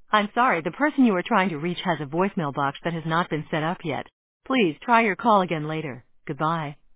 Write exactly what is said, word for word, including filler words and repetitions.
I'm sorry, the person you are trying to reach has a voicemail box that has not been set up yet. Please try your call again later. Goodbye.